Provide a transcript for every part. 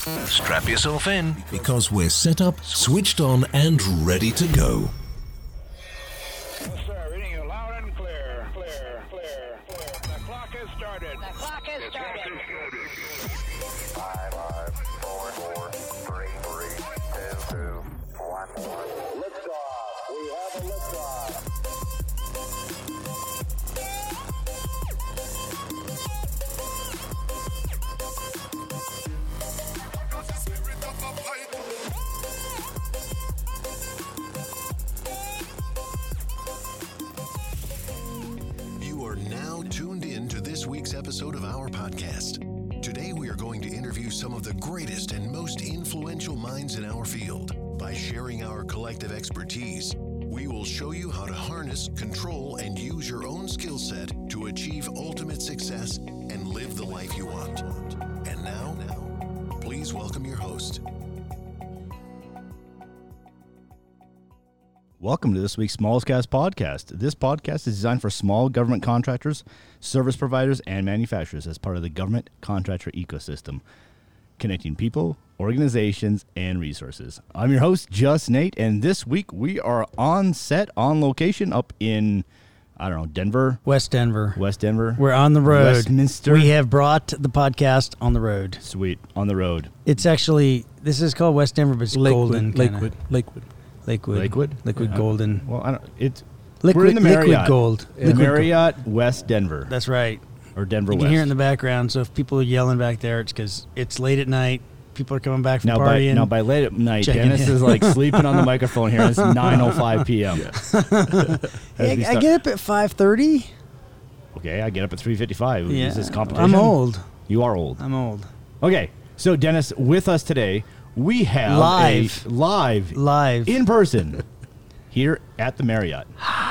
Strap yourself in, because we're set up, switched on, and ready to go. Yes, sir. Reading you loud and clear. Clear. The clock has started. 5, 4, 3, 2, 1. Liftoff. We have a liftoff. You are now tuned in to this week's episode of our podcast. Today we are going to interview some of the greatest and most influential minds in our field. By sharing our collective expertise, we will show you how to harness, control, and use your own skill set to achieve ultimate success and live the life you want. And now, please welcome your host. Welcome to this week's Smallest Cast podcast. This podcast is designed for small government contractors, service providers, and manufacturers as part of the government contractor ecosystem, connecting people, organizations, and resources. I'm your host, Just Nate, and this week we are on set, on location up in, Denver? West Denver. We're on the road. Westminster. We have brought the podcast on the road. Sweet, on the road. It's actually, this is called West Denver, but it's golden. Lakewood. Yeah. Golden. Well, it's Liquid, we're in the Marriott. Liquid gold. The Liquid Marriott West Denver. That's right. Or Denver You West. can hear it in the background, so if people are yelling back there, it's because it's late at night. People are coming back from Now partying. by late at night, checking Dennis in. is like sleeping on the microphone here. It's 9:05 p.m. Hey, I get up at 5:30. Okay, I get up at 3:55. Yeah, Is this competition? I'm old. You are old. I'm old. Okay, so Dennis, with us today, we have live in person here at the Marriott.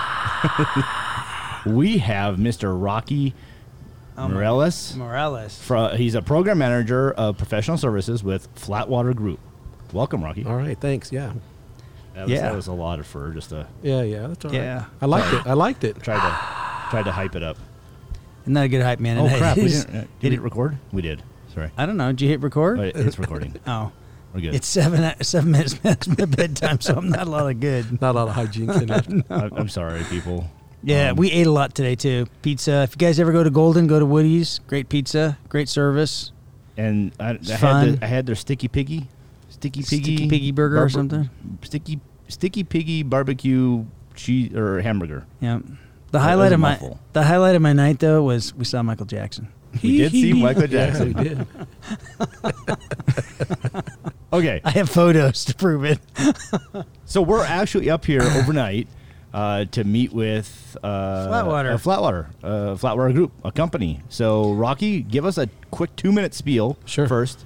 We have Mr. Rocky Morales. He's a program manager of professional services with Flatwater Group. Welcome, Rocky. All right, thanks. Yeah. That was a lot for just a Yeah, that's all right. Yeah. I liked it. tried to hype it up. Isn't that a good hype, man? Oh And crap! We it's- didn't. Did it record? We did. Sorry. I don't know. Did you hit record? Oh, it's recording. Oh. We're good. It's 7 minutes past my bedtime, so I'm not a lot of good. Not a lot of hijinks in it. I'm sorry, people. Yeah, we ate a lot today, too. Pizza. If you guys ever go to Golden, go to Woody's. Great pizza. Great service. And I fun. had their Sticky Piggy burger or something. Sticky Piggy barbecue cheese or hamburger. Yeah. The highlight of my night, though, was we saw Michael Jackson. We did see Michael Jackson. Yeah, we did. Okay. I have photos to prove it. So we're actually up here overnight to meet with Flatwater Group, a company. So Rocky, give us a quick 2-minute spiel first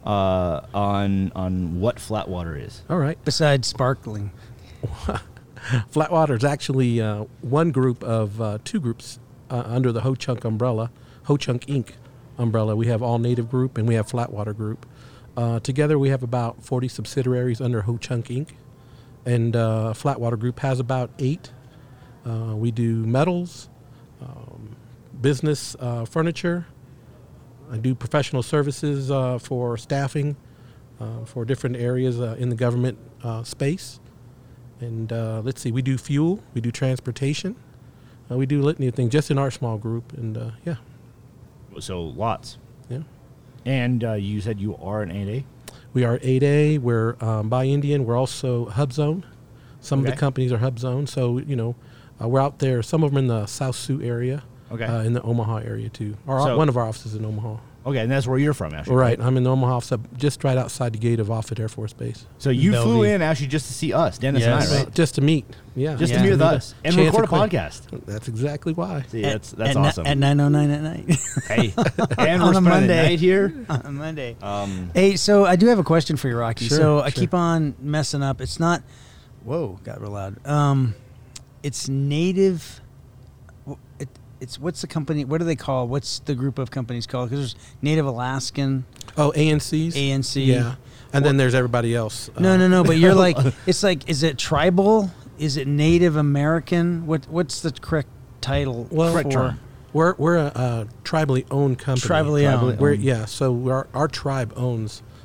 on what Flatwater is. All right. Besides sparkling. Flatwater is actually one group of two groups under the Ho Chunk umbrella, Ho Chunk Inc. umbrella. We have All Native Group and we have Flatwater Group. Together we have about 40 subsidiaries under Ho Chunk Inc. And Flatwater Group has about 8. We do metals, business furniture. I do professional services for staffing for different areas in the government space. And let's see, we do fuel, we do transportation. We do a litany of things just in our small group. And yeah. So lots. Yeah. And you said you are an 8A? We are 8A. We're by Indian. We're also Hub Zone. Some of the companies are Hub Zone. So, we're out there. Some of them in the South Sioux area. Okay. In the Omaha area, too. One of our offices in Omaha. Okay, and that's where you're from, actually. Right. I'm in the Omaha office, just right outside the gate of Offutt Air Force Base. So you flew in, actually, just to see us, Dennis and I, right? Just to meet. Yeah. Just to meet with us. And record a podcast. That's exactly why. See, that's awesome. At 9:09 at night. Hey. And On we're a spending Monday. the night here. On a Monday. Hey, so I do have a question for you, Rocky. Sure, I keep on messing up. It's not... Whoa, got real loud. It's Native... It's what's the company? What do they call? What's the group of companies called? Because there's Native Alaskan. Oh, ANCs. ANC. Yeah, and then there's everybody else. No. But you're like, it's like, is it tribal? Is it Native American? What's the correct title? Correct term. We're a tribally owned company. Tribally owned. So our tribe owns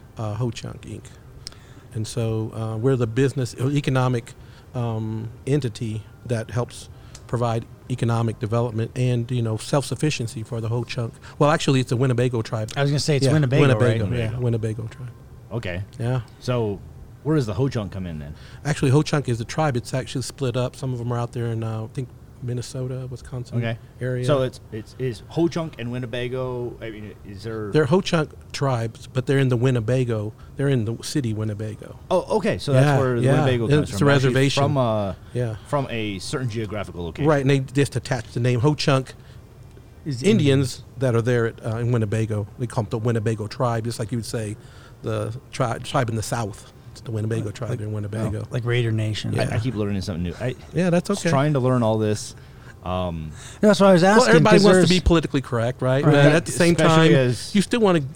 Ho Chunk Inc. And so we're the business economic entity that helps provide economic development and self-sufficiency for the Ho Chunk. Well, actually, it's the Winnebago tribe. I was going to say it's Yeah, Winnebago, right? Yeah, Winnebago tribe. Okay. Yeah. So where does the Ho Chunk come in then? Actually, Ho Chunk is the tribe. It's actually split up. Some of them are out there in, I think, Minnesota, Wisconsin area. So it's Ho Chunk and Winnebago. I mean, is there? They're Ho Chunk tribes, but they're in the Winnebago. They're in the city Winnebago. Oh, okay. So that's where the Winnebago comes from. It's a reservation. From a certain geographical location. Right, and they just attached the name Ho Chunk. Indians that are there in Winnebago, they call them the Winnebago tribe, just like you would say the tribe in the South. It's the Winnebago tribe in Winnebago. Like Raider Nation. Yeah. I keep learning something new. That's okay. Just trying to learn all this. That's what I was asking. Well, everybody 'cause wants to there's- be politically correct, right? Right. But at the same Especially time, as- you still want to,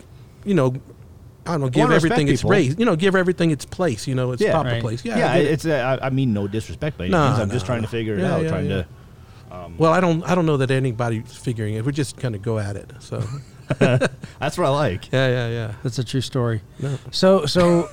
I don't know, give wanna everything respect its people. raise. Give everything its place. Its Yeah. proper Right. place. Yeah, I get it. it's. I mean, no disrespect by any No, means. I'm no, just trying no. to figure it Yeah, out. yeah, Trying yeah. to. Well, I don't know that anybody's figuring it. We're just kind of go at it. So That's what I like. yeah. That's a true story. No. So,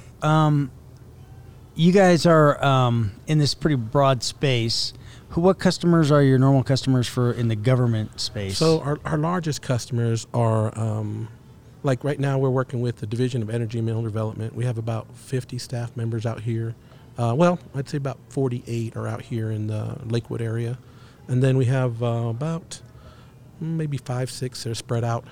you guys are in this pretty broad space. What customers are your normal customers for in the government space? So our largest customers are, like right now we're working with the Division of Energy and Mineral Development. We have about 50 staff members out here. I'd say about 48 are out here in the Lakewood area. And then we have about maybe 5, 6 that are spread out.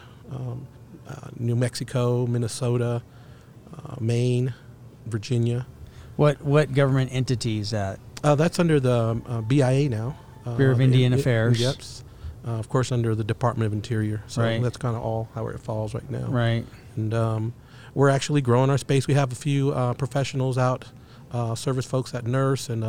New Mexico, Minnesota, Maine, Virginia. What government entity is that? That's under the BIA now. Bureau of Indian Affairs. Yep. Of course, under the Department of Interior. So Right. that's kind of all how it falls right now. Right. And we're actually growing our space. We have a few professionals out, service folks at nurse and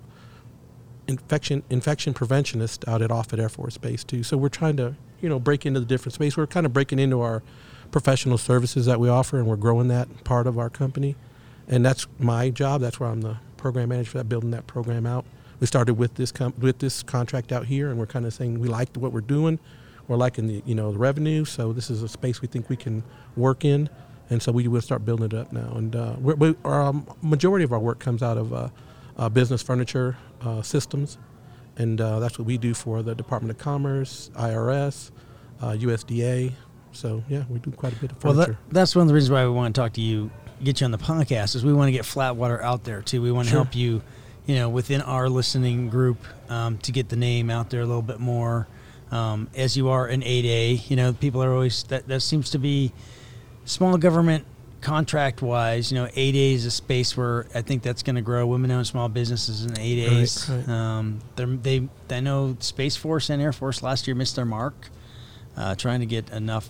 infection preventionist out at Offutt Air Force Base too. So we're trying to break into the different space. We're kind of breaking into our professional services that we offer, and we're growing that part of our company. And that's my job. That's where I'm the program manager for that, building that program out. We started with this contract out here, and we're kind of saying we like what we're doing. We're liking the revenue, so this is a space we think we can work in, and so we will start building it up now. And our majority of our work comes out of business furniture systems, and that's what we do for the Department of Commerce, IRS, USDA. So yeah, we do quite a bit of furniture. Well, that's one of the reasons why we want to talk to you, get you on the podcast, is we want to get Flatwater out there too. We want to help you, within our listening group, to get the name out there a little bit more. As you are an 8A, people are always that seems to be small government contract wise. 8A is a space where I think that's going to grow. Women-owned small businesses and 8As. Right. I know Space Force and Air Force last year missed their mark, trying to get enough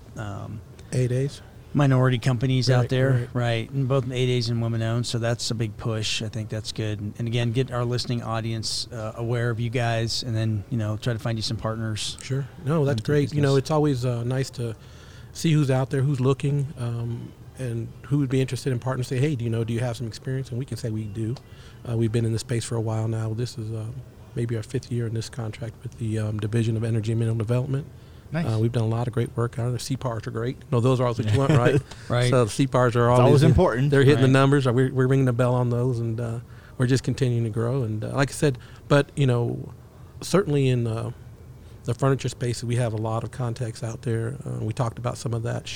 8As. minority companies out there, right. right? And both 8As and women-owned, so that's a big push. I think that's good. And again, get our listening audience aware of you guys, and then try to find you some partners. Sure. No, that's into great. business. It's always nice to see who's out there, who's looking, and who would be interested in partnering. Say, hey, do you have some experience? And we can say we do. We've been in this space for a while now. This is maybe our 5th year in this contract with the Division of Energy and Mineral Development. Nice. We've done a lot of great work. The CPARs are great. No, those are always what you want, right? Right. So the CPARs are always important. They're hitting the Right. numbers. We're ringing the bell on those, and we're just continuing to grow. And like I said, but certainly in the furniture space, we have a lot of contacts out there. We talked about some of that.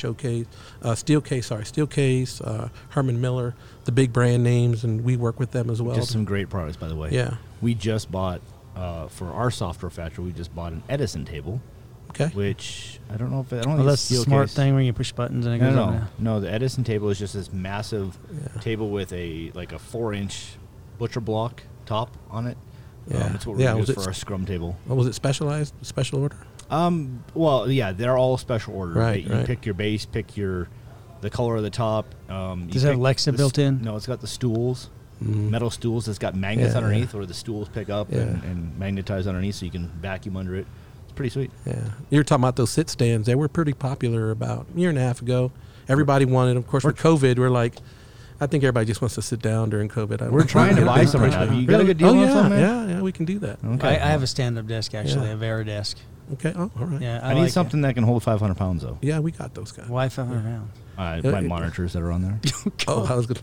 Steelcase, Herman Miller, the big brand names, and we work with them as well. Just some great products, by the way. Yeah. We just bought for our software factory. We just bought an Edison table. Okay. Which I don't know if I don't Well, think that's it's the smart Steelcase. thing where you push buttons and it goes on there. No, the Edison table is just this massive Yeah. table with a 4-inch butcher block top on it. Yeah. It's what we Yeah, use was it for our scrum table. Was it specialized? Special order? Well, yeah, they're all special order. Right, You right. pick your base, pick the color of the top. Does it have Alexa built in? No, it's got the stools, Mm-hmm. metal stools. It's got magnets Yeah. underneath where the stools pick up Yeah. and magnetize underneath, so you can vacuum under it. It's pretty sweet. Yeah. You were talking about those sit stands. They were pretty popular about a year and a half ago. Everybody wanted them. Of course, with COVID, we're like, I think everybody just wants to sit down during COVID. We're trying to buy some right now. You got a good deal oh, on yeah, some, man? yeah, we can do that. Okay. I have a stand-up desk, actually, Yeah. a Veridesk. Okay. Oh, all right. Yeah, I need like something that can hold 500 pounds, though. Yeah, we got those guys. Why 500 pounds? My monitors that are on there. Oh, I was gonna.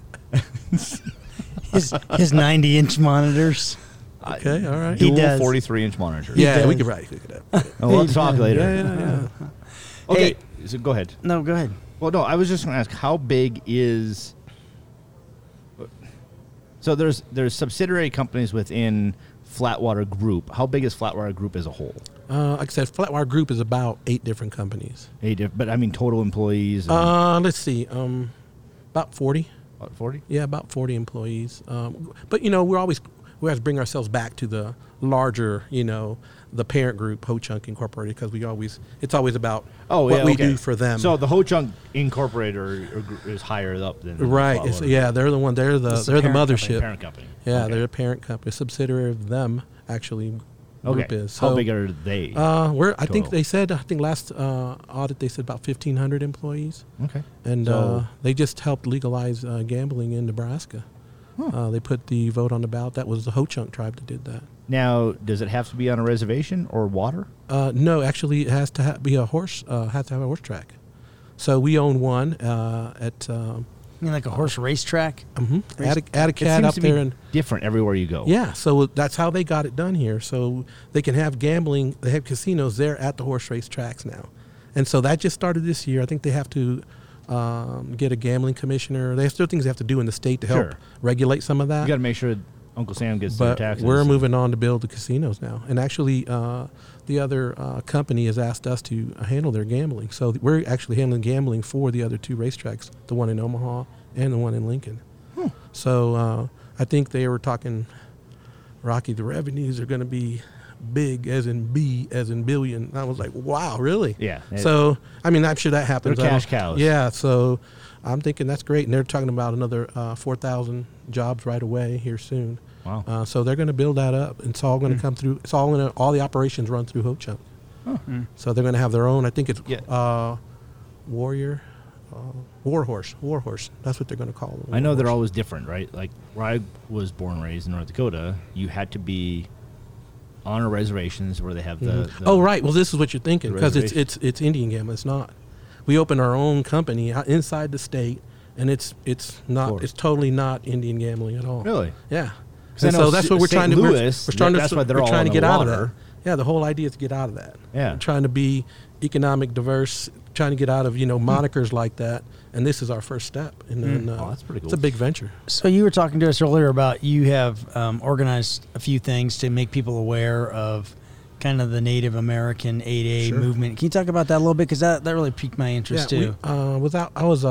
His 90-inch monitors. Okay, all right. He Dual does. 43-inch monitors. Yeah, we does. could write. We'll talk later. Yeah. Okay, so go ahead. No, go ahead. Well, no, I was just going to ask, how big is... So there's subsidiary companies within Flatwater Group. How big is Flatwater Group as a whole? Like I said, Flatwater Group is about 8 different companies. But I mean total employees. And Let's see. About 40. about 40? Yeah, about 40 employees. But we always bring ourselves back to the larger, the parent group, Ho Chunk Incorporated, because it's always about what we do for them. So the Ho Chunk Incorporated is higher up than right. Flatwater. Yeah, they're the one. They're the parent mothership. Parent company. Yeah, Okay. they're a parent company, a subsidiary of them. Actually, Okay. group is. How So, big are they? I think total? last audit they said about 1,500 employees, Okay. and So- they just helped legalize gambling in Nebraska. They put the vote on the ballot. That was the Ho Chunk tribe that did that. Now, does it have to be on a reservation or water? No, actually, it has to be a horse. Has to have a horse track. So we own one at You mean like a horse racetrack? Attica up there, and different everywhere you go. yeah. So that's how they got it done here. So they can have gambling. They have casinos there at the horse race tracks now, and so that just started this year. I think they have to get a gambling commissioner. They have still things they have to do in the state to help Sure. regulate some of You that. got to make sure Uncle Sam gets their But taxes. we're moving on to build the casinos now. And actually, the other company has asked us to handle their gambling. So we're actually handling gambling for the other 2 racetracks, the one in Omaha and the one in Lincoln. So I think they were talking, Rocky, the revenues are going to be big, as in B, as in billion. And I was like, wow, really? Yeah. So, I mean, I'm sure that happens. They're cash cows. Yeah, so I'm thinking that's great. And they're talking about another 4,000 jobs right away here soon. Wow. So they're going to build that up. It's all going to come through. It's all going to, all the operations run through Ho Chunk. So they're going to have their own, I think it's Warrior, Warhorse. That's what they're going to call them. I know they're always different, right? Like where I was born and raised in North Dakota, you had to be on a reservations where they have the Oh, right. Well, this is what you're thinking, because reservation. it's Indian gambling. It's not. We opened our own company inside the state, and it's not. Florida. It's totally not Indian gambling at all. Really? Yeah. 'Cause I And know so that's what we're St. trying to. Louis, we're starting that's to. why they're we're all trying to on get the out of water. that. Yeah. The whole idea is to get out of that. Yeah. We're trying to be economic diverse, trying to get out of monikers like that, and this is our first step. And then that's pretty It's cool. a big venture. So you were talking to us earlier about you have organized a few things to make people aware of kind of the Native American 8A Sure. movement. Can you talk about that a little bit? Because that really piqued my interest too. I was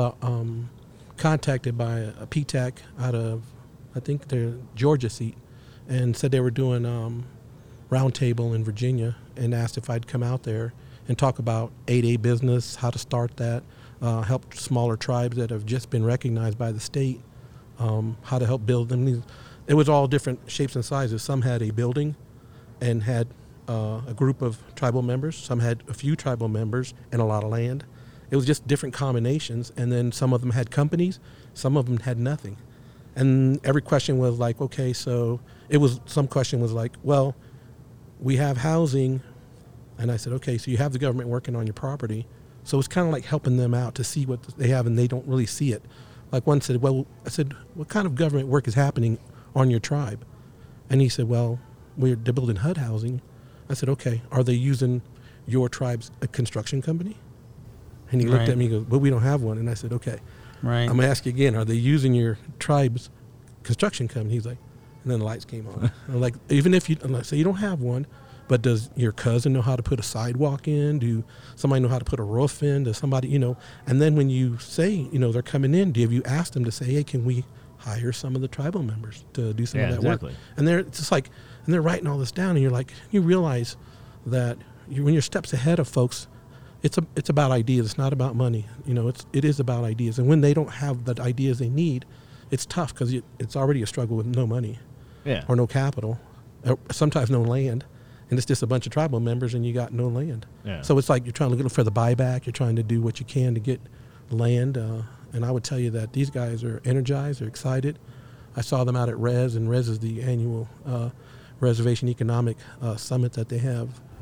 contacted by a PTAC out of, I think, their Georgia seat, and said they were doing roundtable in Virginia, and asked if I'd come out there and talk about 8A business, how to start that, help smaller tribes that have just been recognized by the state, how to help build them. It was all different shapes and sizes. Some had a building and had a group of tribal members. Some had a few tribal members and a lot of land. It was just different combinations. And then some of them had companies. Some of them had nothing. And every question was like, okay, so some question was like, well, we have housing. And I said, okay, so you have the government working on your property. So it's kind of like helping them out to see what they have, and they don't really see it. Like one said, well, I said, what kind of government work is happening on your tribe? And he said, well, they're building HUD housing. I said, okay, are they using your tribe's construction company? And he looked at me and goes, well, we don't have one. And I said, okay, Right. I'm going to ask you again, are they using your tribe's construction company? He's like, and then the lights came on. I'm like, even if you, let's say you don't have one, but does your cousin know how to put a sidewalk in? Do somebody know how to put a roof in? Does somebody, and then when you say, they're coming in, have you asked them to say, hey, can we hire some of the tribal members to do some of that exactly. work? And they're just like, and they're writing all this down, and you're like, you realize that when you're steps ahead of folks, it's about ideas. It's not about money. It is about ideas. And when they don't have the ideas they need, it's tough because it's already a struggle with no money, or no capital, or sometimes no land, and it's just a bunch of tribal members and you got no land. Yeah. So it's like you're trying to look for the buyback. You're trying to do what you can to get land. And I would tell you that these guys are energized. They're excited. I saw them out at RES, and RES is the annual Reservation Economic Summit that they have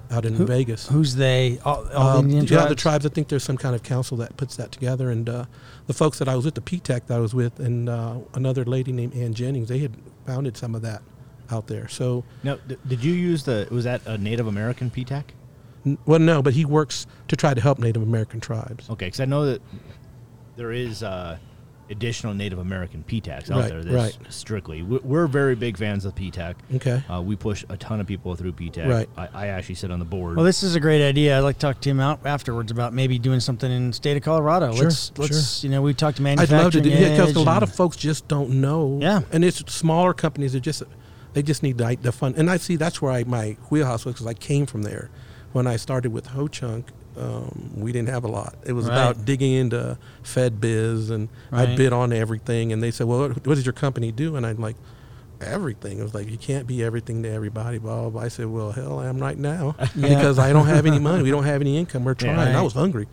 out in Vegas. Who's they? All the Indian Yeah, tribes? the tribes. I think there's some kind of council that puts that together. And the folks that I was with, the PTAC that I was with, and another lady named Ann Jennings, they had founded some of that out there. So, Now, did you use was that a Native American PTAC? well, no, but he works to try to help Native American tribes. Okay, because I know that there is additional Native American PTACs out Right, there. That's right. strictly. We're very big fans of PTAC. Okay. We push a ton of people through PTAC. Right. I actually sit on the board. Well, this is a great idea. I'd like to talk to him out afterwards about maybe doing something in the state of Colorado. Sure, Let's we talked to I'd manufacturing. love to do it because a Edge lot and- of folks just don't know. Yeah. And it's smaller companies that they just need the fun. And I see that's where my wheelhouse was because I came from there. When I started with Ho Chunk, we didn't have a lot. It was Right. about digging into Fed Biz, and Right. I bid on everything. And they said, well, what does your company do? And I'm like, everything. It was like, you can't be everything to everybody, blah, blah, blah. I said, well, hell, I am right now because I don't have any money. We don't have any income. We're trying. right. I was hungry.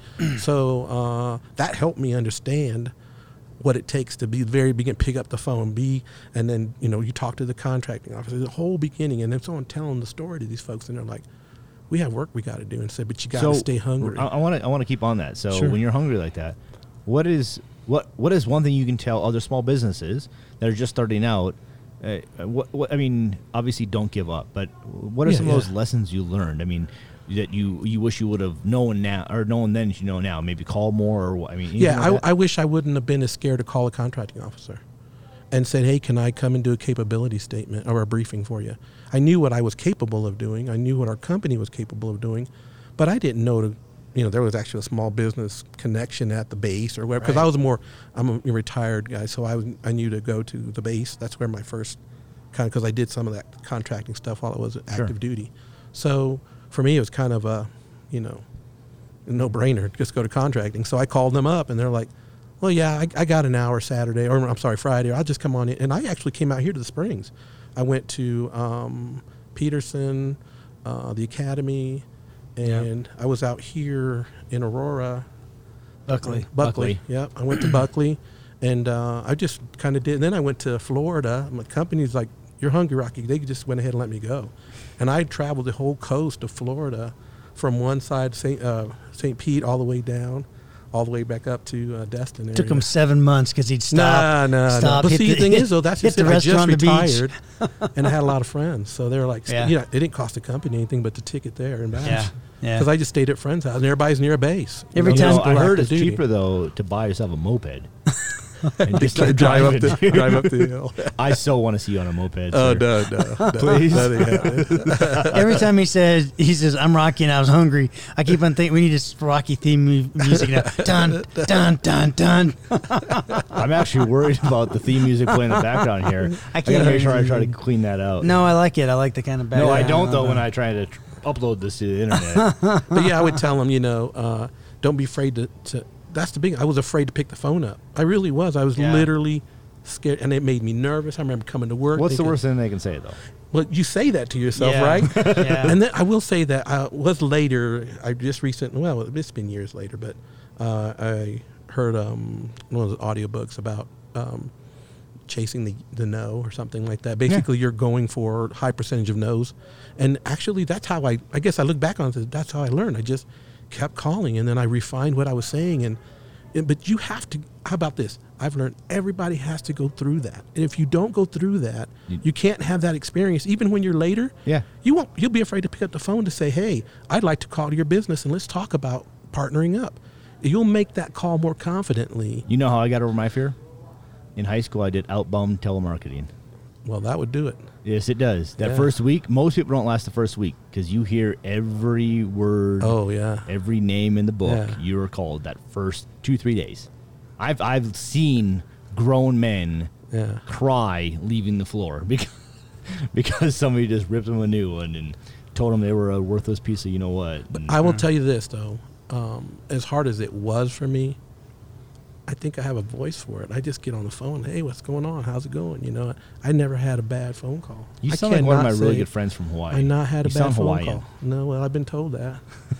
So that helped me understand what it takes to be the very beginning, pick up the phone, and then, you talk to the contracting officer, the whole beginning, and then someone telling the story to these folks, and they're like, we have work we got to do, and said, but you got to stay hungry. I want to keep on that. So Sure. when you're hungry like that, what is one thing you can tell other small businesses that are just starting out? What I mean, obviously, don't give up. But what are some of those lessons you learned? I mean, that you wish you would have known now, or known then you know now. Maybe call more, or what? I mean, I wish I wouldn't have been as scared to call a contracting officer and said, hey, can I come and do a capability statement or a briefing for you? I knew what I was capable of doing. I knew what our company was capable of doing, but I didn't know there was actually a small business connection at the base or whatever. Because I'm a retired guy, so I knew to go to the base. That's where my first because I did some of that contracting stuff while I was active duty. So for me, it was kind of a no-brainer, just go to contracting. So I called them up, and they're like, well, yeah, I got an hour Friday, I'll just come on in. And I actually came out here to the Springs. I went to Peterson, the Academy, and I was out here in Aurora. Buckley. Yeah, I went to Buckley, and I just kind of did. And then I went to Florida. My company's like, you're hungry, Rocky. They just went ahead and let me go. And I traveled the whole coast of Florida from one side, St. Pete, all the way down, all the way back up to Destin area. Took him 7 months because he'd stop. No. But see, the thing is, though, that's just hit it. the I just restaurant on the retired, beach. and I had a lot of friends. So they were like, Yeah. it didn't cost the company anything but the ticket there and back. Yeah. Because I just stayed at friends' house, and everybody's near a base. Every You time- know, I heard active it's duty. cheaper though to buy yourself a moped. And just drive driving. up the hill. I so want to see you on a moped. Oh, sir. no. Please. Every time he says, I'm Rocky and I was hungry, I keep on thinking we need this Rocky theme music now. Dun, dun, dun, dun. I'm actually worried about the theme music playing in the background here. I can't gotta make hear sure I you. try to clean that out. No, I like it. I like the kind of No, I background. don't though. When I try to upload this to the internet, But yeah, I would tell them, don't be afraid to. That's the big. I was afraid to pick the phone up. I really was. I was literally scared, and it made me nervous. I remember coming to work. what's the thinking, worst thing they can say though? Well, you say that to yourself, Yeah. right? Yeah. And then I will say that I was later. I just recently. Well, it's been years later, but I heard one of the audiobooks about chasing the no or something like that. Basically, you're going for a high percentage of no's, and actually, that's how I guess I look back on it. That's how I learned. I just kept calling, and then I refined what I was saying. But you have to. How about this? I've learned everybody has to go through that, and if you don't go through that, you can't have that experience. Even when you're later, Yeah. you won't. You'll be afraid to pick up the phone to say, "Hey, I'd like to call to your business and let's talk about partnering up." You'll make that call more confidently. You know how I got over my fear? In high school, I did outbound telemarketing. Well, that would do it. Yes, it does. That Yeah. first week, most people don't last the first week because you hear every word, Oh yeah. every name in the book. Yeah. You are called that first 2-3 days. I've seen grown men Yeah. cry leaving the floor because somebody just ripped them a new one and told them they were a worthless piece of you know what. And I will tell you this though, as hard as it was for me, I think I have a voice for it. I just get on the phone. Hey, what's going on? How's it going? You know, I never had a bad phone call. you I sound like one of my cannot really say good friends from Hawaii. I not had a You bad sound phone Hawaiian. call. No, well, I've been told that.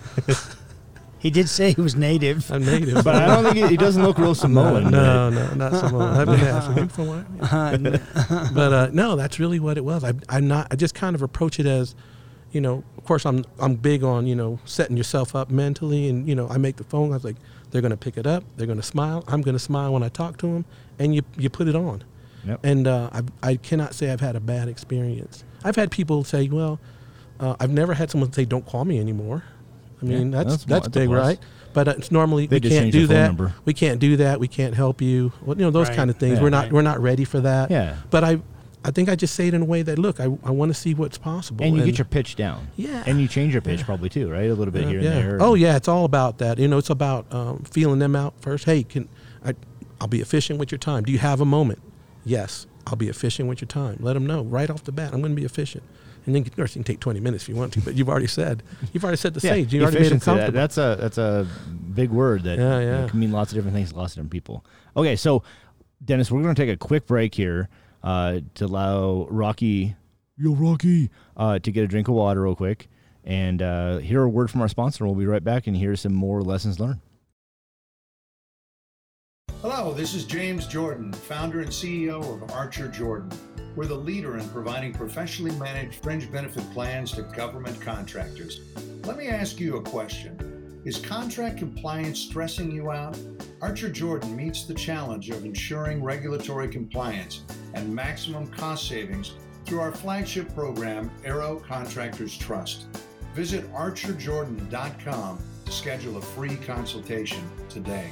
He did say he was native. I'm native. But I don't think he doesn't look real Samoan. No, not Samoan. I've been asked. Are you from Hawaii? But no, that's really what it was. I just kind of approach it as, of course I'm big on, setting yourself up mentally, and, I make the phone. I was like, they're going to pick it up. They're going to smile. I'm going to smile when I talk to them, and you put it on. Yep. And I cannot say I've had a bad experience. I've had people say, well, I've never had someone say, don't call me anymore. I mean, that's big, right? But it's normally They we just can't change do your phone that. number. We can't do that. We can't help you. Well, those Right. kind of things. Yeah. We're not ready for that. Yeah. But I think I just say it in a way that, look, I want to see what's possible. And you get your pitch down. Yeah. And you change your pitch probably too, right? A little bit here and there. Oh yeah, it's all about that. It's about feeling them out first. Hey, I'll be efficient with your time. Do you have a moment? Yes, I'll be efficient with your time. Let them know right off the bat. I'm going to be efficient. And then, of course, you can take 20 minutes if you want to, but you've already said the stage. You already made them efficiency, comfortable. That's a big word that Yeah. can mean lots of different things to lots of different people. Okay, so Dennis, we're going to take a quick break here to allow Rocky to get a drink of water real quick and hear a word from our sponsor. We'll be right back and hear some more lessons learned. Hello, this is James Jordan, founder and CEO of Archer Jordan. We're the leader in providing professionally managed fringe benefit plans to government contractors. Let me ask you a question. Is contract compliance stressing you out? Archer Jordan meets the challenge of ensuring regulatory compliance and maximum cost savings through our flagship program, Aero Contractors Trust. Visit archerjordan.com to schedule a free consultation today.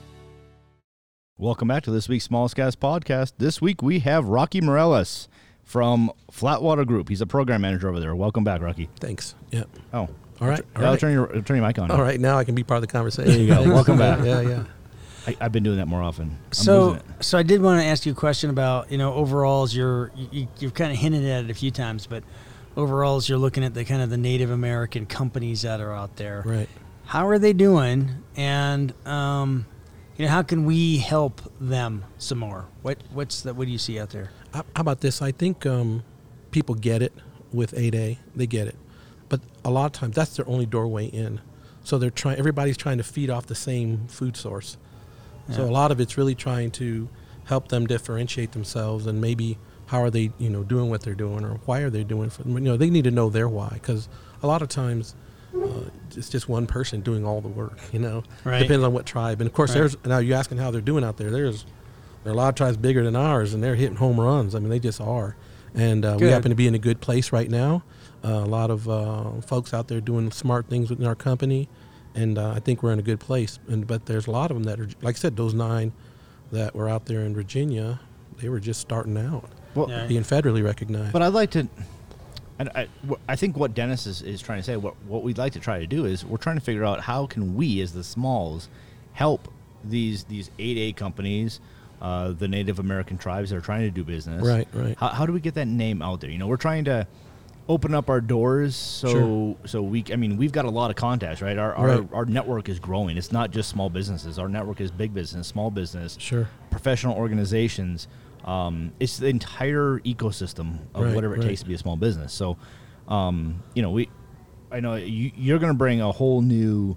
Welcome back to this week's Smallest Gas Podcast. This week we have Rocky Morales from Flatwater Group. He's a program manager over there. Welcome back, Rocky. Thanks. Yeah. Oh, All right. I'll turn your mic on. All right. Now I can be part of the conversation. There you go. Thanks. Welcome back. Yeah. I've been doing that more often. I'm So losing it. I did want to ask you a question about, overalls. You've kind of hinted at it a few times, but overalls, you're looking at the kind of the Native American companies that are out there. Right. How are they doing? And how can we help them some more? What do you see out there? How about this? I think people get it with 8A. They get it. But a lot of times that's their only doorway in. So everybody's trying to feed off the same food source. Yeah. So a lot of it's really trying to help them differentiate themselves, and maybe how are they, doing what they're doing, or why are they doing it? They need to know their why, because a lot of times it's just one person doing all the work, Right. Depends on what tribe. And of course, now you're asking how they're doing out there. There are a lot of tribes bigger than ours, and they're hitting home runs. I mean, they just are. And we happen to be in a good place right now. A lot of folks out there doing smart things within our company, and I think we're in a good place. But there's a lot of them that are, like I said, those 9 that were out there in Virginia, they were just starting out, being federally recognized. But I'd like to, and I think what Dennis is trying to say, what we'd like to try to do is we're trying to figure out how can we, as the smalls, help these 8A companies, the Native American tribes that are trying to do business. Right. How do we get that name out there? We're trying to open up our doors so we've got a lot of contacts, right? Our network is growing. It's not just small businesses. Our network is big business, small business, professional organizations. It's the entire ecosystem of whatever it takes to be a small business. So, I know you're going to bring a whole new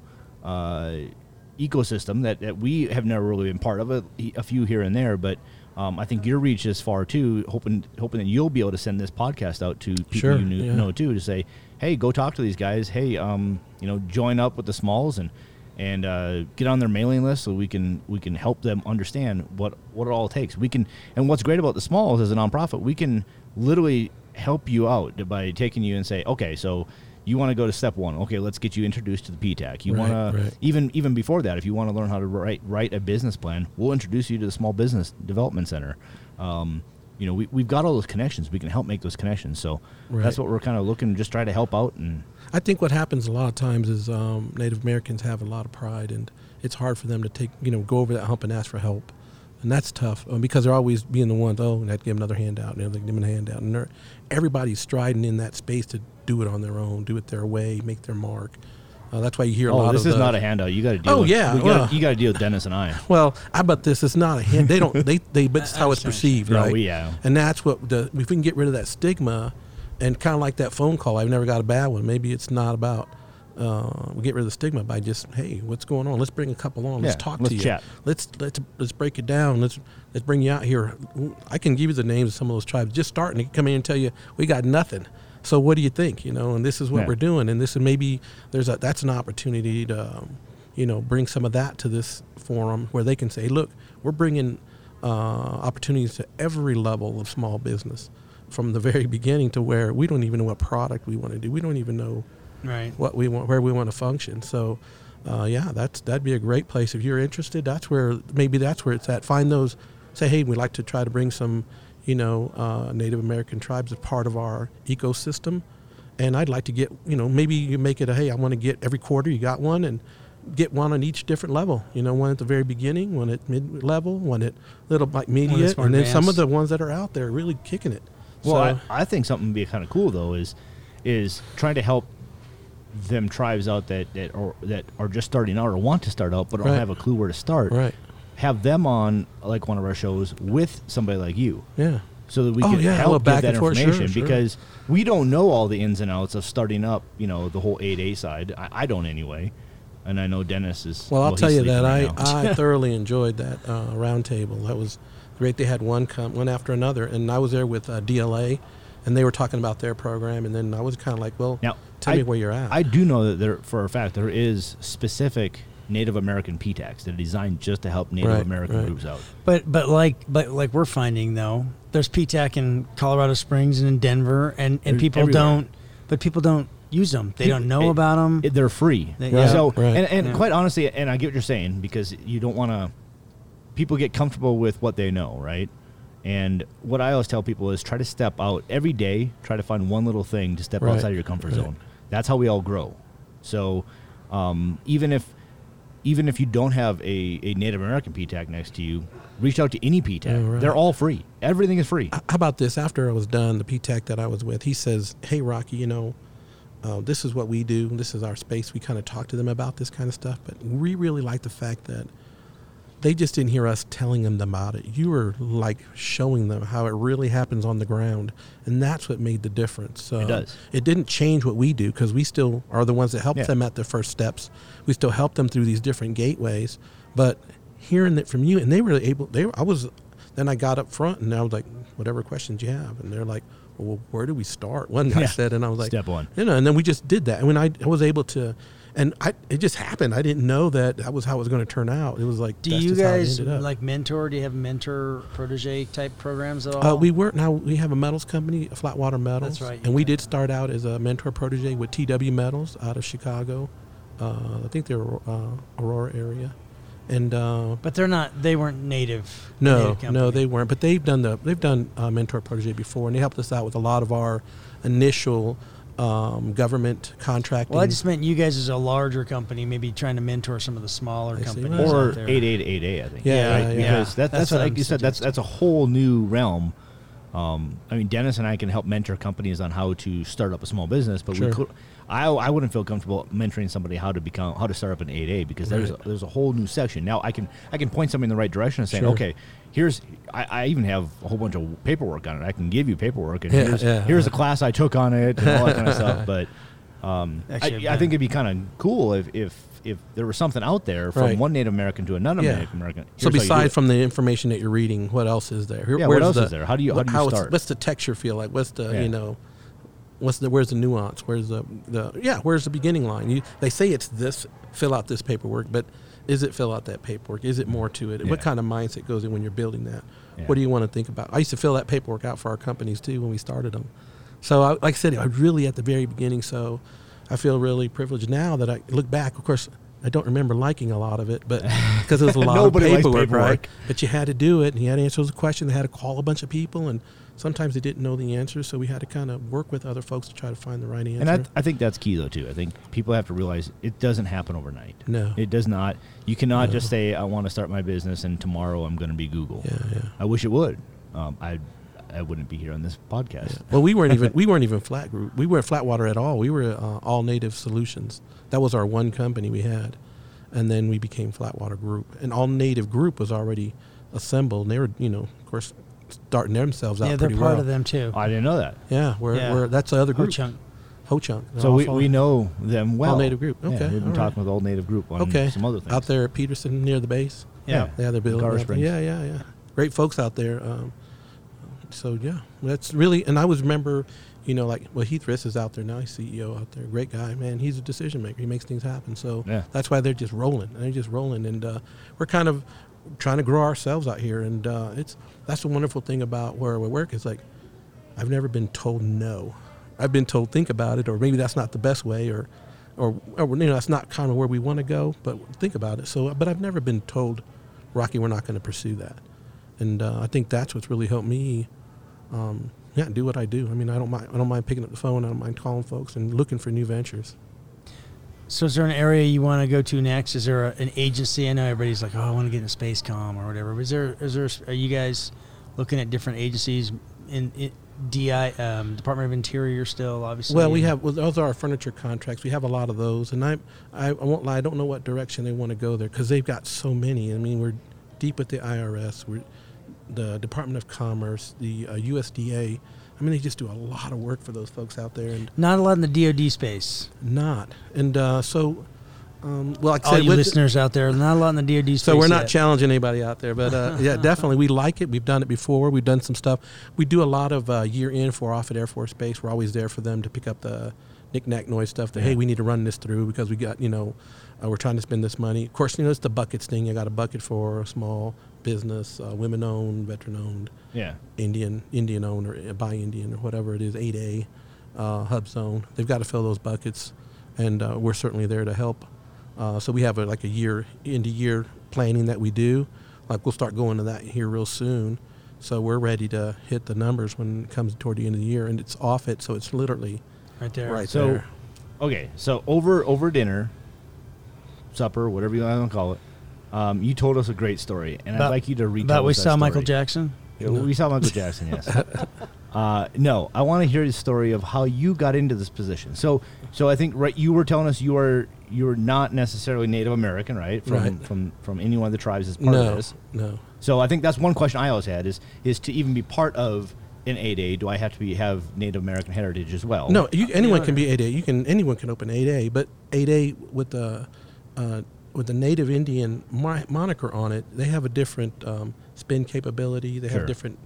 ecosystem that we have never really been part of, a few here and there, but I think your reach is far too, hoping that you'll be able to send this podcast out to people know too, to say, hey, go talk to these guys. Hey, join up with the smalls and get on their mailing list so we can help them understand what it all takes. And what's great about the smalls as a nonprofit, we can literally help you out by taking you and say, okay, so you want to go to step 1. Okay, let's get you introduced to the PTAC. You want to even before that, if you want to learn how to write a business plan, we'll introduce you to the Small Business Development Center. We've got all those connections. We can help make those connections. So that's what we're kind of looking, just try to help out. And I think what happens a lot of times is Native Americans have a lot of pride, and it's hard for them to go over that hump and ask for help. And that's tough because they're always being the ones, and I'd give them another handout, and give them a handout. And everybody's striding in that space to do it on their own, do it their way, make their mark. That's why you hear a lot of this is not a handout. You got to deal with you got to deal with Dennis and I. Well, how about this? It's not a hand. They don't. But it's how it's perceived, right? Oh, yeah. And that's what if we can get rid of that stigma, and kind of like that phone call, I've never got a bad one. Maybe it's not about. We get rid of the stigma by just, hey, what's going on? Let's bring a couple on. Let's talk to you. Chat. Let's break it down. Let's bring you out here. I can give you the names of some of those tribes. Just starting to come in and tell you we got nothing. So what do you think? And this is what Yeah. we're doing, and this is maybe that's an opportunity to, bring some of that to this forum where they can say, look, we're bringing opportunities to every level of small business, from the very beginning to where we don't even know what product we want to do. We don't even know Right. what we want, where we want to function. So, that'd be a great place if you're interested. That's where it's at. Find those. Say, hey, we'd like to try to bring some, Native American tribes as part of our ecosystem, and I'd like to get, maybe you make it hey, I want to get every quarter you got one, and get one on each different level. One at the very beginning, one at mid level, one at little like mediate, more and then some of advanced. the ones that are out there really kicking it. Well, So, I think something would be kind of cool though is trying to help them tribes out that are just starting out or want to start out but don't Right. have a clue where to start. right, Have them on like one of our shows with somebody like you, yeah. so that we Oh, can yeah, a little help back give that and forth, sure, information sure. because we don't know all the ins and outs of starting up. The whole 8A side. I don't anyway, and I know Dennis is. Well, I'll he's tell you sleeping that right now. I thoroughly enjoyed that roundtable. That was great. They had one after another, and I was there with DLA, and they were talking about their program, and then I was kind of like, well, Now, tell me where you're at. I do know that there, for a fact, there is specific Native American PTACs that are designed just to help Native Right, American right. groups out. But like we're finding though, there's PTAC in Colorado Springs and in Denver, and They're people everywhere. people don't use them. They don't know about them. They're free. Yeah. So, Right. and Yeah. quite honestly, and I get what you're saying, because you don't want to, people get comfortable with what they know, right? And what I always tell people is try to step out every day, try to find one little thing to step Right, outside of your comfort right. zone. That's how we all grow. So even if you don't have a Native American PTAC next to you, reach out to any PTAC. Yeah, right. They're all free. Everything is free. How about this? After I was done, the PTAC that I was with, he says, hey, Rocky, this is what we do. This is our space. We kind of talk to them about this kind of stuff. But we really like the fact that they just didn't hear us telling them about it. You were like showing them how it really happens on the ground. And that's what made the difference. So It does. It didn't change what we do because we still are the ones that help Yeah. them at their first steps. We still help them through these different gateways. But hearing it from you, and they were able, then I got up front and I was like, whatever questions you have. And they're like, well, where do we start? One guy Yeah. said, and I was like, Step one. and then we just did that. And when I was able to, and it just happened. I didn't know that was how it was going to turn out. It was like, Do that's you just how it guys ended up. like mentor? Do you have mentor protege type programs at all? We have a metals company, Flatwater Metals. That's right, And we yeah. did start out as a mentor protege with TW Metals out of Chicago. I think they're Aurora area. And But they weren't native. no, native company. they weren't. But they've done mentor protege before, and they helped us out with a lot of our initial government contracting. Well, I just meant you guys as a larger company, maybe trying to mentor some of the smaller I see. companies Or out there. 888A, I think. Yeah, right? yeah, yeah. Because that's That's what like I'm you said, that's a whole new realm. I mean, Dennis and I can help mentor companies on how to start up a small business, but Sure. I wouldn't feel comfortable mentoring somebody how to start up an 8A because there's a whole new section. Now I can point somebody in the right direction and say, Sure. okay, I even have a whole bunch of paperwork on it. I can give you paperwork and Yeah, here's the class I took on it and all that kind of stuff. But Actually, I think it'd be kind of cool if there was something out there from Right. one Native American to another Yeah. Native American. So Here's how you do besides it. from the information that you're reading, what else is there? Yeah, what else is there? How do you start? What's the texture feel like? What's the Yeah. where's the nuance? Where's where's the beginning line? They say it's this, fill out this paperwork, but is it fill out that paperwork? Is it more to it? Yeah. What kind of mindset goes in when you're building that? Yeah. What do you want to think about? I used to fill that paperwork out for our companies too when we started them. So like I said, I really at the very beginning, so I feel really privileged now that I look back. Of course, I don't remember liking a lot of it, but because it was a lot of Nobody likes paperwork, right? paperwork. But you had to do it, and you had to answer those questions. They had to call a bunch of people, and sometimes they didn't know the answers, so we had to kind of work with other folks to try to find the right answer. And I think that's key, though, too. I think people have to realize it doesn't happen overnight. No. It does not. You cannot just say, I want to start my business, and tomorrow I'm going to be Google. Yeah. I wish it would. I wouldn't be here on this podcast. Well, we weren't even Flat Group. We weren't Flatwater at all. We were All Native Solutions. That was our one company we had, and then we became Flatwater Group. And All Native Group was already assembled. And they were, of course, starting themselves out Yeah, they're pretty part well. of them too. I didn't know that. Yeah, we're that's the other group. Ho-Chunk. Ho-Chunk. So we know them well. All Native Group. Yeah, Okay, we've been all talking right. with Old Native Group on Okay. some other things. Out there at Peterson near the base. Yeah. Yeah, they're building. Colorado out there. Springs. Yeah. Great folks out there. So yeah, that's really. And I was remember, Heath Riss is out there now. He's CEO out there. Great guy, man. He's a decision maker. He makes things happen. So that's why they're just rolling. And we're kind of trying to grow ourselves out here. And that's the wonderful thing about where we work is like, I've never been told no. I've been told think about it, or maybe that's not the best way, or that's not kind of where we want to go. But think about it. So, but I've never been told, Rocky, we're not going to pursue that. And I think that's what's really helped me. Do what I do. I mean, I don't mind picking up the phone. I don't mind calling folks and looking for new ventures. So is there an area you want to go to next? Is there an agency? I know everybody's like, I want to get into SpaceCom or whatever. Are you guys looking at different agencies in DI, Department of Interior still, obviously? Well, those are our furniture contracts. We have a lot of those. And I won't lie, I don't know what direction they want to go there because they've got so many. I mean, we're deep with the IRS. We're the Department of Commerce, the USDA. I mean, they just do a lot of work for those folks out there. And not a lot in the DOD space. Not. And like I all said, you listeners out there, not a lot in the DOD space. So we're not challenging anybody out there. But, definitely, we like it. We've done it before. We've done some stuff. We do a lot of year-end for Offutt Air Force Base. We're always there for them to pick up the knick-knack noise stuff that, hey, we need to run this through because we got, we're trying to spend this money. Of course, it's the buckets thing. You got a bucket for a small business, women-owned, veteran-owned, Indian-owned, or buy Indian, or whatever it is, 8A, hub zone. They've got to fill those buckets, and we're certainly there to help. So we have a year-into-year planning that we do. Like we'll start going to that here real soon. So we're ready to hit the numbers when it comes toward the end of the year, and it's off it, so it's literally right there. Right there. Okay, so over dinner, supper, whatever you want to call it, you told us a great story, and I'd like you to retell that we us saw story. Michael Jackson? Yeah, we saw Michael Jackson, yes. No, I want to hear the story of how you got into this position. So I think you were telling us you're not necessarily Native American, right? From any one of the tribes as part of this. No. So I think that's one question I always had is to even be part of an 8A, do I have to have Native American heritage as well? No, anyone can be 8A. Anyone can open 8A, but 8A with the Native Indian moniker on it, they have a different spin capability. They have different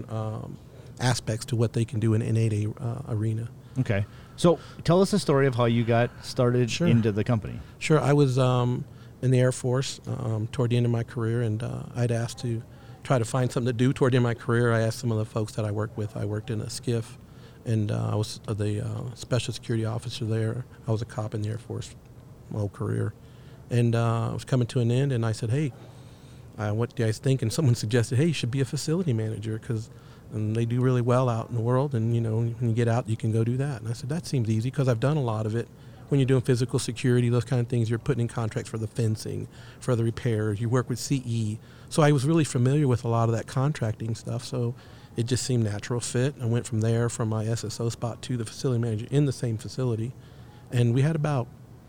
aspects to what they can do in an 8A arena. Okay. So tell us the story of how you got started into the company. Sure. I was in the Air Force toward the end of my career, and I'd asked to try to find something to do toward the end of my career. I asked some of the folks that I worked with. I worked in a SCIF, and I was the special security officer there. I was a cop in the Air Force my whole career. And I was coming to an end, and I said, hey, what do you guys think? And someone suggested, hey, you should be a facility manager because they do really well out in the world, and, when you get out, you can go do that. And I said, that seems easy because I've done a lot of it. When you're doing physical security, those kind of things, you're putting in contracts for the fencing, for the repairs. You work with CE. So I was really familiar with a lot of that contracting stuff, so it just seemed natural fit. I went from there, from my SSO spot to the facility manager in the same facility. And we had about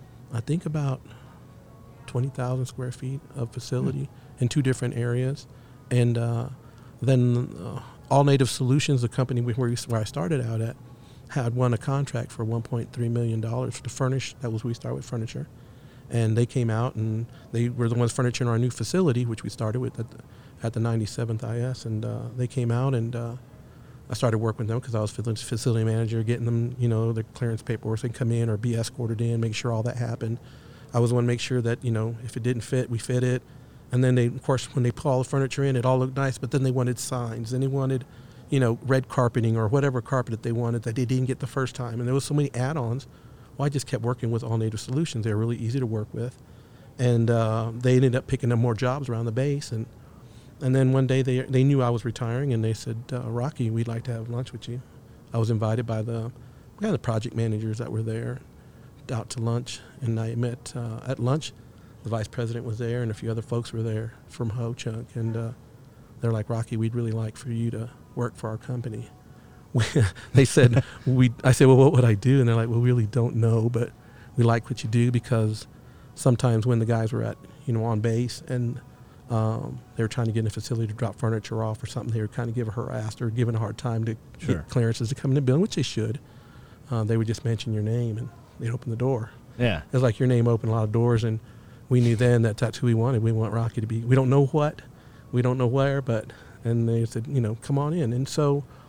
20,000 square feet of facility in 2 different areas. And then All Native Solutions, the company where I started out at, had won a contract for $1.3 million to furnish. That was where we started with furniture. And they came out, and they were the ones furnishing our new facility, which we started with at the 97th IS. And they came out, and I started working with them because I was facility manager, getting them, their clearance paperwork so they can come in or be escorted in, make sure all that happened. I was the one to make sure that, if it didn't fit, we fit it. And then of course, when they put all the furniture in, it all looked nice, but then they wanted signs. Then they wanted, red carpeting or whatever carpet that they wanted that they didn't get the first time. And there was so many add-ons. Well, I just kept working with All Native Solutions. They were really easy to work with. And they ended up picking up more jobs around the base. And then one day they knew I was retiring, and they said, Rocky, we'd like to have lunch with you. I was invited by the project managers that were there out to lunch, and I met at lunch. The vice president was there, and a few other folks were there from Ho Chunk, and they're like, Rocky, we'd really like for you to work for our company. They said, I said, well, what would I do? And they're like, well, we really don't know, but we like what you do, because sometimes when the guys were at, on base, and they were trying to get in a facility to drop furniture off or something, they were kind of harassed or given a hard time to get clearances to come in the building, which they should. They would just mention your name, and they'd open the door. Yeah. It was like your name opened a lot of doors, and we knew then that that's who we wanted. We want Rocky to be, we don't know what, we don't know where, and they said, come on in. And so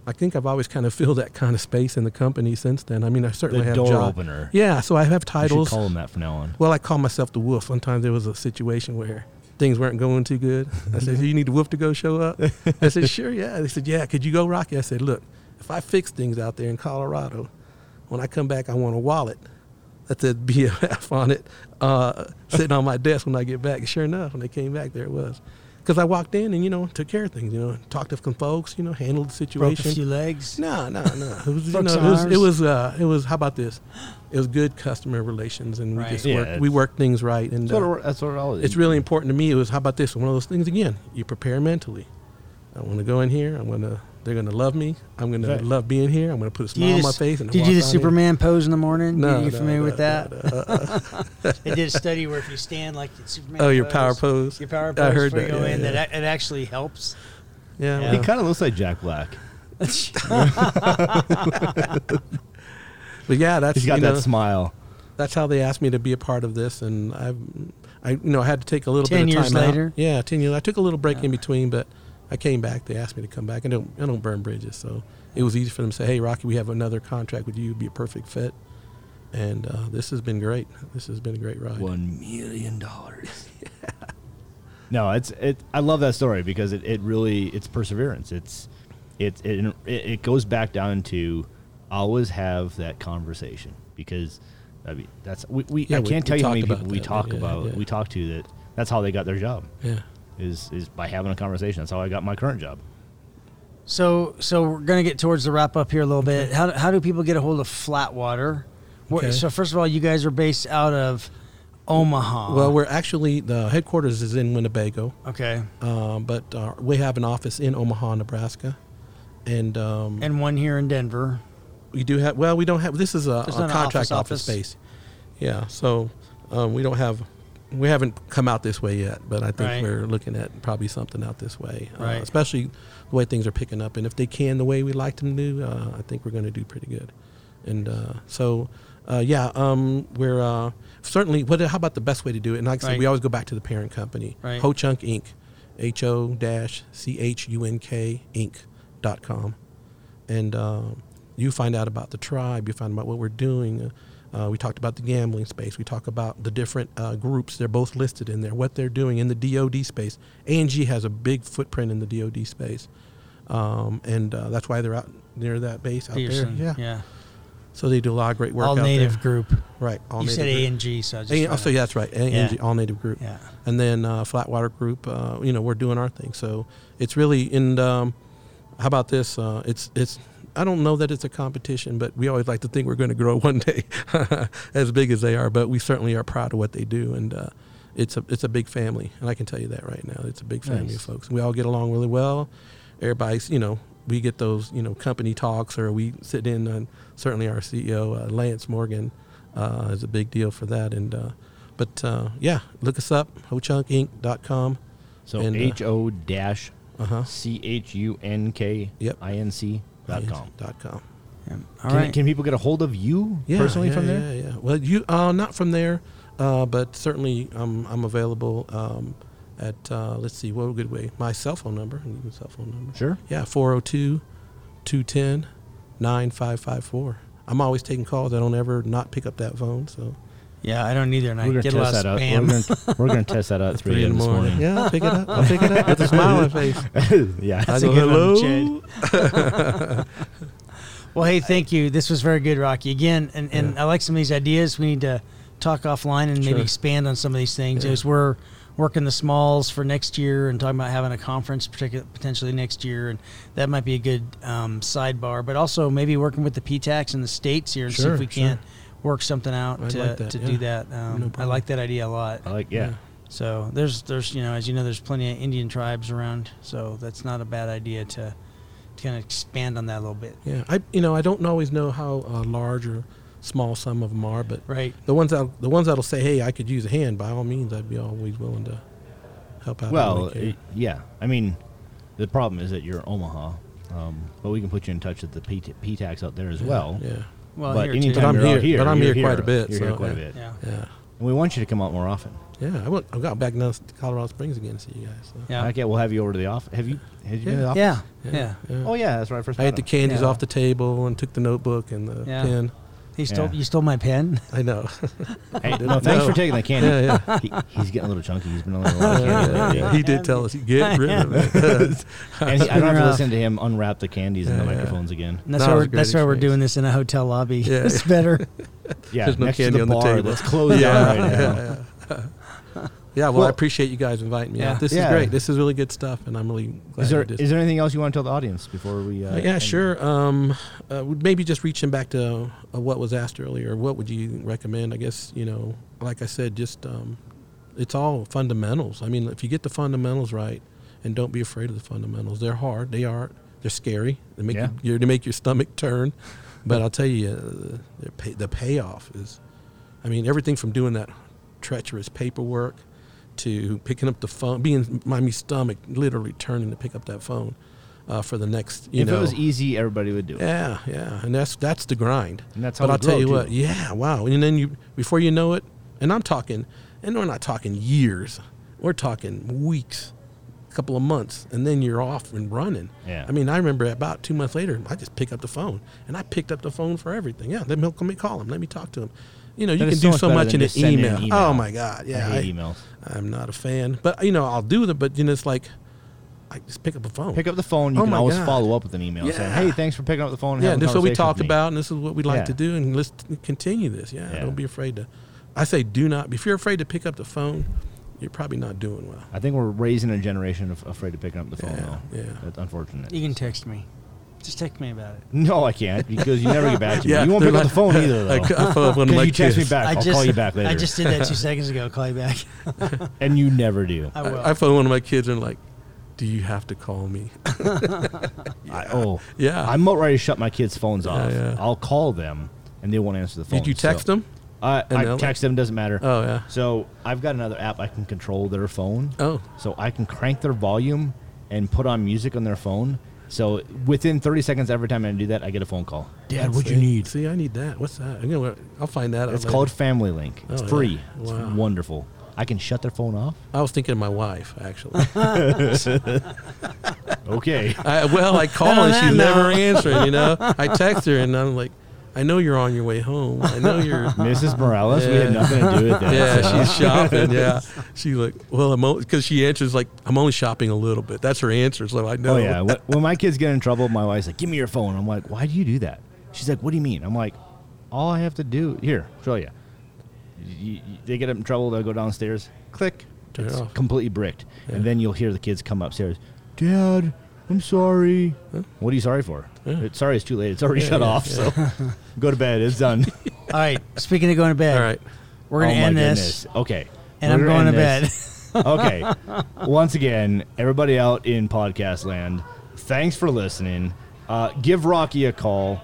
I think I've always kind of filled that kind of space in the company since then. I mean, I certainly The have door job. opener. Yeah, so I have You should titles. call them that from now on. Well, I call myself the wolf. Sometimes there was a situation where things weren't going too good. I said, you need the wolf to go show up? I said, sure, yeah. They said, yeah, could you go, Rocky? I said, look, if I fix things out there in Colorado, when I come back, I want a wallet that said BFF on it sitting on my desk when I get back. And sure enough, when they came back, there it was. Because I walked in and, took care of things, talked to some folks, handled the situation. Broke a few legs. No. It was, Broke some arms. it was, how about this? It was good customer relations, and Right. we just Yeah, we worked things right. And That's what it all is. it's really important to me. It was, how about this? One of those things, again, you prepare mentally. I want to go in here. They're going to love me. I'm going Right. to love being here. I'm going to put a smile on my face. And Did you walk do the on in. Superman pose in the morning? No, You no, familiar no, with no, that? They did a study where if you stand like Superman Oh, your power pose. Your power I pose heard before you that, go yeah, in, yeah. that it actually helps. Yeah. Yeah. He well, kind of looks like Jack Black. but yeah, that's He's got that smile. that's how they asked me to be a part of this, and I had to take a little 10 bit of time years later? out. Yeah, 10 years. I took a little break in between, but I came back. They asked me to come back. I don't burn bridges, so it was easy for them to say, "Hey, Rocky, we have another contract with you. You'd be a perfect fit." And this has been great. This has been a great ride. $1 million. No, I love that story because it really, it's perseverance. It goes back down to always have that conversation, because I mean that's I can't tell you how many talked people we about talk that. Yeah, about yeah. we talk to that's how they got their job, Yeah. is by having a conversation. That's how I got my current job. So we're gonna get towards the wrap up here a little bit. How do people get a hold of Flatwater? Okay. So first of all, you guys are based out of Omaha. Well, we're actually, the headquarters is in Winnebago, okay, but we have an office in Omaha, Nebraska, and one here in Denver. we do have. Well, we don't have. This is a There's not an contract office? space. Yeah, so we don't have. We haven't come out this way yet, but I think Right. we're looking at probably something out this way, Right. especially the way things are picking up. And if they can the way we like them to do, I think we're going to do pretty good. And we're certainly. How about the best way to do it? And like I said, Right. we always go back to the parent company, Right. Ho Chunk Inc. HO-CHUNK Inc.com. And you find out about the tribe. You find out what we're doing. We talked about the gambling space. We talk about the different groups. They're both listed in there, what they're doing in the DOD space. A&G has a big footprint in the DOD space. And that's why they're out near that base out Pearson. there. Yeah. So they do a lot of great work All out native there. group. Right. All You native said group. A&G, so I just So yeah, that's right. A&G, all native group. Yeah. And then Flatwater Group, we're doing our thing. So it's really, and how about this? It's. I don't know that it's a competition, but we always like to think we're going to grow one day as big as they are. But we certainly are proud of what they do, and it's a big family, and I can tell you that right now. It's a big family Nice. of folks. We all get along really well. Everybody's, we get those, company talks, or we sit in. And certainly our CEO, Lance Morgan, is a big deal for that. And look us up, hochunkinc.com. So And, HO-CHUNKINC.com. All right. Can people get a hold of you personally from there? Yeah. Well, you not from there, but certainly I'm available at let's see, what a good way. My cell phone number. I'll give you a cell phone number. Sure. Yeah, 402-210-9554. I'm always taking calls. I don't ever not pick up that phone. So Yeah, I don't either, and I We're get gonna a lot test of that out. spam. We're gonna test that out at 3 a.m. this morning. Yeah, I'll pick it up. I'll pick it up with a smile on my face. Yeah. That's I a go, good hello. one, Chad. Well, hey, thank you. This was very good, Rocky. Again, and I like some of these ideas. We need to talk offline and maybe Sure. expand on some of these things. Yeah. As we're working the smalls for next year and talking about having a conference potentially next year, and that might be a good sidebar. But also maybe working with the PTACs in the states here and see Sure, if we sure. can't work something out I'd to like that, do yeah. that. No I problem. like that idea a lot. Yeah. So there's as you know, there's plenty of Indian tribes around, so that's not a bad idea to kind of expand on that a little bit. Yeah, I don't always know how large or small some of them are, but Right. the ones that'll say, "Hey, I could use a hand," by all means, I'd be always willing to help out. Well, however I can. yeah. I mean, the problem is that you're Omaha, but we can put you in touch with the PTACs out there as well. Yeah, Well, But here too. anytime But I'm you're out here- here, but I'm you're here quite a bit, You're here so, quite a yeah. bit. Yeah. yeah. And we want you to come out more often. Yeah, I've got back down to Colorado Springs again to see you guys. So. Yeah. Okay, we'll have you over to the office. Have you been to the office? Yeah. Oh, yeah, that's right. First I ate the candies Yeah. off the table and took the notebook and the pen. You stole my pen. I know. Hey, no, thanks for taking the candy. Yeah. He's getting a little chunky. He's been on a lot of candy lately. He did tell us, get rid of it. And I don't have to rough. listen to him unwrap the candies and the microphones again. And that's That why was a great that's why we're experience. doing this in a hotel lobby. Yeah. It's better. Yeah, There's no next candy to on the the bar table. that's closed down right now. Yeah, well, Well- I appreciate you guys inviting me Yeah. out. This Yeah. is great. This is really good stuff, and I'm really glad Is there you did. is there anything else you want to tell the audience before we? Yeah, end? sure. Maybe just reaching back to what was asked earlier. What would you recommend? I guess, like I said, just it's all fundamentals. I mean, if you get the fundamentals right, and don't be afraid of the fundamentals. They're hard. They're scary. They make they make your stomach turn. But I'll tell you, the payoff is, I mean, everything from doing that treacherous paperwork to picking up the phone, my stomach literally turning to pick up that phone for the next, If it was easy, everybody would do it. Yeah, and that's the grind. And that's how but we I'll tell grow, you too. what, yeah, wow. And then before you know it, and we're not talking years, we're talking weeks, a couple of months, and then you're off and running. Yeah. I mean, I remember about 2 months later, I just pick up the phone, and I picked up the phone for everything. Yeah, let me call him, let me talk to him. You That can is do so so much better much than in an just sending an email. email. Oh my God, yeah. I hate emails. I'm not a fan, but I'll do them. But it's like I just pick up the phone. Pick up the phone. You Oh can my always God. follow up with an email saying, Yeah. "Hey, thanks for picking up the phone." And Yeah, having a this is what we conversation talked with me." about, and this is what we'd like Yeah. to do, and let's continue this. Yeah, Yeah. don't be afraid to. I say, do not. If you're afraid to pick up the phone, you're probably not doing well. I think we're raising a generation of afraid to pick up the phone. Yeah, though. yeah. That's unfortunate. You can text me. Just text me about it. No, I can't because you never get back to me. Yeah, You won't they're pick up the like- phone either, though. I phone one of my Because you text me kids. back. I'll call you back later. I just did that 2 seconds ago. Call you back. And you never do. I will. I phone one of my kids and like, do you have to call me? Yeah. I'm about ready to shut my kids' phones off. yeah. I'll call them, and they won't answer the phone. Did you text them? I they'll- text them. Doesn't matter. Oh yeah. So I've got another app I can control their phone. Oh. So I can crank their volume and put on music on their phone. So within 30 seconds, every time I do that, I get a phone call. Dad, what'd you need? See, I need that. What's that? I'll find that out. It's later. called Family Link. It's Oh, yeah. free. It's Wow. wonderful. I can shut their phone off. I was thinking of my wife, actually. Okay. I call On and that she's note. never answering. I text her and I'm like, I know you're on your way home. I know you're. Mrs. Morales, we had Yeah. nothing to do with that. Yeah, she's shopping. Yeah, she's like, well, because she answers like, I'm only shopping a little bit. That's her answer, so I know. Oh, yeah. When my kids get in trouble, my wife's like, give me your phone. I'm like, why do you do that? She's like, what do you mean? I'm like, all I have to do, here, show you. They get in trouble, they'll go downstairs, click, Turn it it's off. completely bricked. Yeah. And then you'll hear the kids come upstairs, Dad, I'm sorry. Huh? What are you sorry for? Yeah. Sorry, it's too late. It's already Yeah, shut yeah, off, yeah. so go to bed. It's done. All right. Speaking of going to bed, All right. we're going to Oh, my end this, goodness. Okay. and I'm We're going to gonna end bed. this. Okay. Once again, everybody out in podcast land, thanks for listening. Give Rocky a call,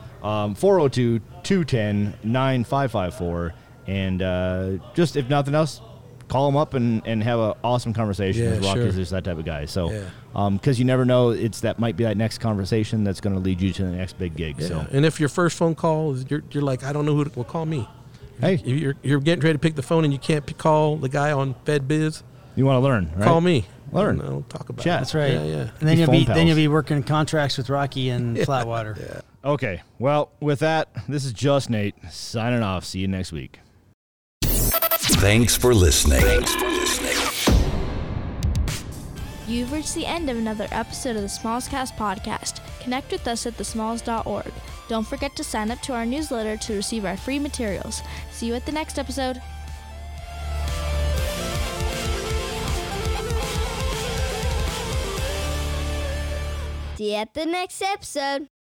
402-210-9554. And just, if nothing else, call him up and have an awesome conversation. Yeah, Because Rocky's sure. just that type of guy. So, Yeah. because you never know, might be that next conversation that's going to lead you to the next big gig. Yeah. So, And if your first phone call is you're like, I don't know who to call me. hey, If you're getting ready to pick the phone and you can't call the guy on FedBiz, you want to learn, right? call me. Learn. And I'll talk about Chat. it. That's right. Yeah, yeah. And then Be phone pals. you'll be working contracts with Rocky and Flatwater. Yeah. Okay. Well, with that, this is Just Nate signing off. See you next week. Thanks for listening. You've reached the end of another episode of the Smallscast podcast. Connect with us at thesmalls.org. Don't forget to sign up to our newsletter to receive our free materials. See you at the next episode. See you at the next episode.